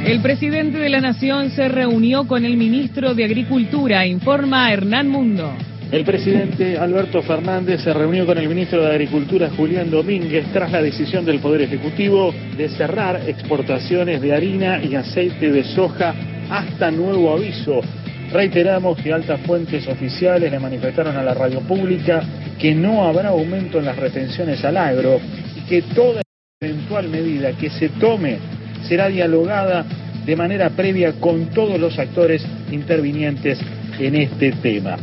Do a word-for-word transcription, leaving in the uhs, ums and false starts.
El presidente de la Nación se reunió con el ministro de Agricultura, informa Hernán Mundo. El presidente Alberto Fernández se reunió con el ministro de Agricultura, Julián Domínguez, tras la decisión del Poder Ejecutivo de cerrar exportaciones de harina y aceite de soja hasta nuevo aviso. Reiteramos que altas fuentes oficiales le manifestaron a la radio pública que no habrá aumento en las retenciones al agro y que toda eventual medida que se tome será dialogada de manera previa con todos los actores intervinientes en este tema.